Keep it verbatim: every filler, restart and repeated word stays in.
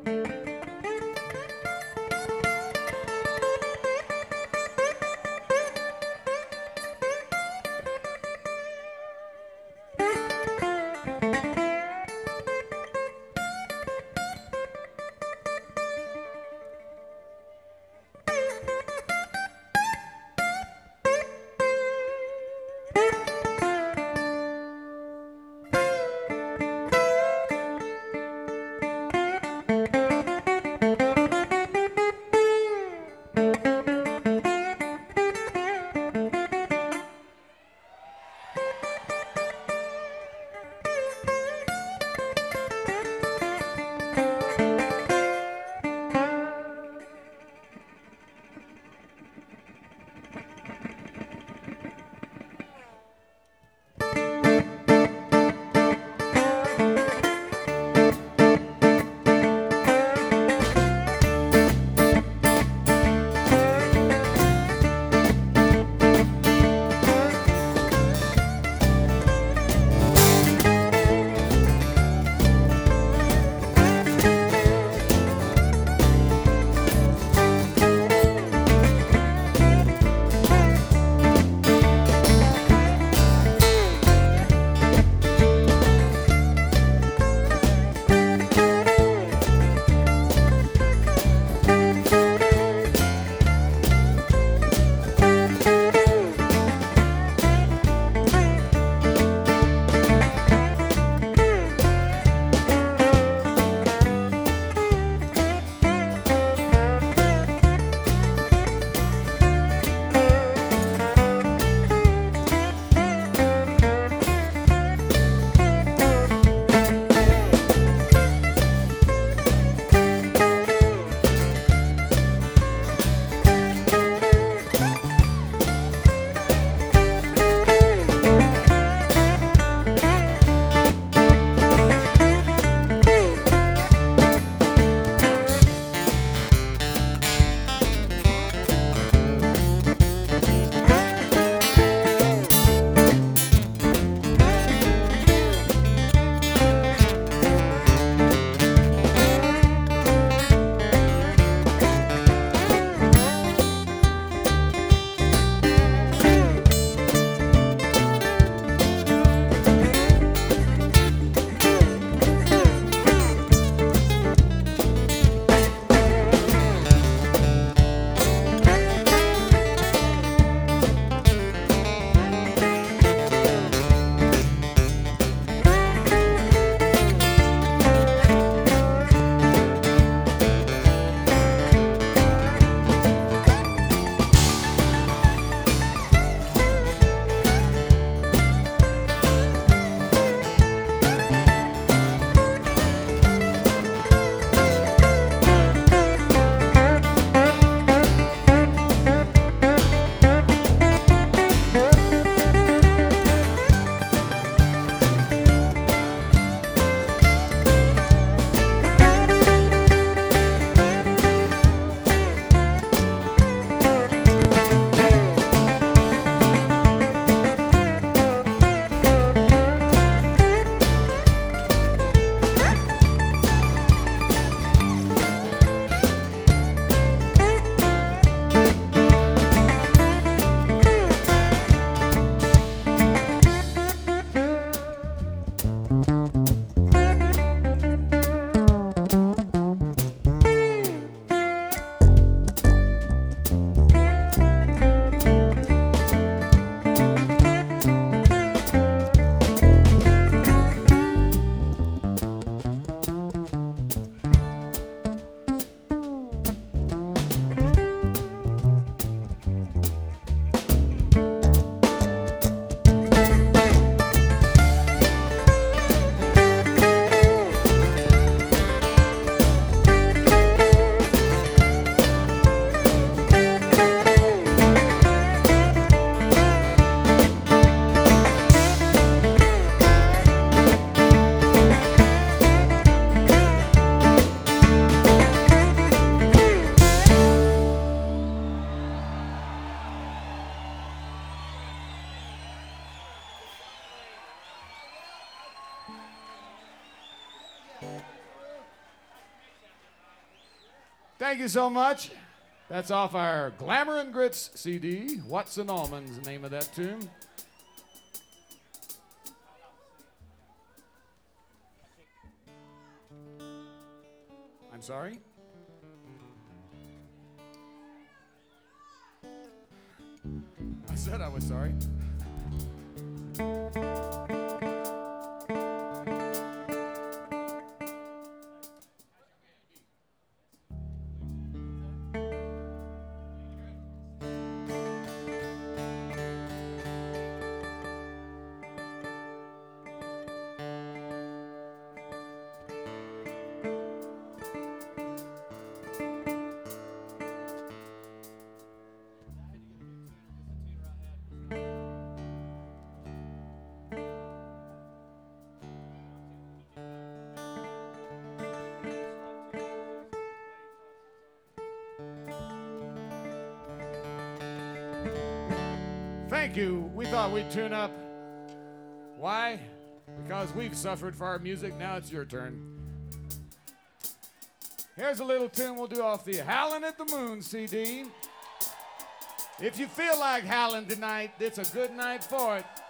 Thank you. Thank you so much. That's off our Glamour and Grits C D. What's an Almond's the name of that tune. I'm sorry? I said I was sorry. Thank you. We thought we'd tune up. Why? Because we've suffered for our music. Now it's your turn. Here's a little tune we'll do off the Howlin' at the Moon C D. If you feel like howling tonight, it's a good night for it.